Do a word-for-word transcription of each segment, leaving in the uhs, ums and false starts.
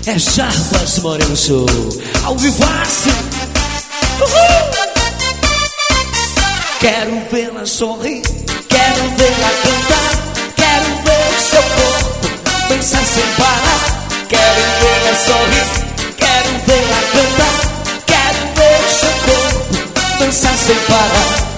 É Jarbas Moreno Show, ao vivaço. Uhul! Quero vê-la sorrir, quero vê-la cantar, quero ver o seu corpo dançar sem parar. Quero vê-la sorrir, quero vê-la cantar, quero ver o seu corpo dançar sem parar.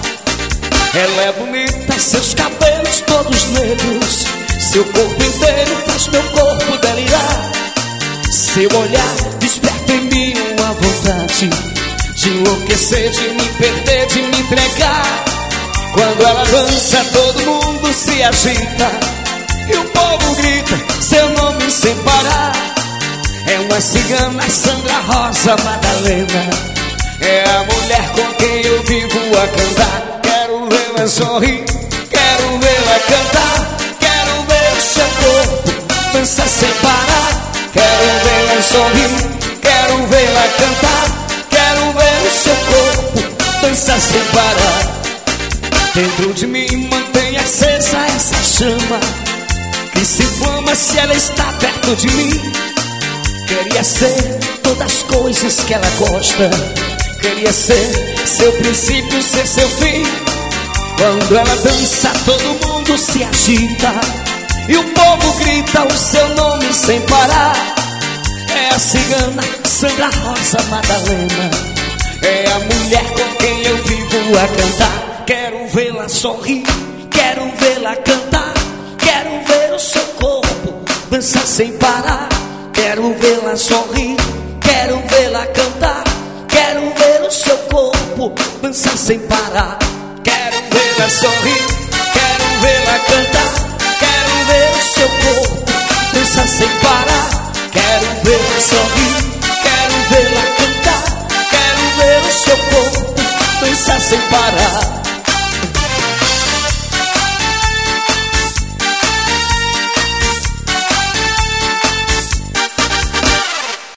Ela é bonita, seus cabelos todos negros, seu corpo inteiro faz meu corpo delirar. Seu olhar desperta em mim uma vontade de enlouquecer, de me perder, de me entregar. Quando ela dança, todo mundo se agita e o povo grita seu nome sem parar. É uma cigana, Sandra Rosa Madalena, é a mulher com quem eu vivo a cantar. Quero vê-la sorrir, quero vê-la cantar, quero ver o seu corpo dançar sem parar. Quero vê-la sorrir, quero vê-la cantar, quero ver o seu corpo dançar sem parar. Dentro de mim mantém acesa essa chama que se inflama se ela está perto de mim. Queria ser todas as coisas que ela gosta, queria ser seu princípio, ser seu fim. Quando ela dança todo mundo se agita e o povo grita o seu nome sem parar. É a cigana Sandra Rosa Madalena, é a mulher com quem eu vivo a cantar. Quero vê-la sorrir, quero vê-la cantar, quero ver o seu corpo dançar sem parar. Quero vê-la sorrir, quero vê-la cantar, quero ver o seu corpo dançar sem parar. Quero vê-la sorrir, quero vê-la cantar, quero ver o seu corpo dançar sem parar. Quero vê-la sorrir, quero vê-la cantar, quero ver o seu corpo dançar sem parar.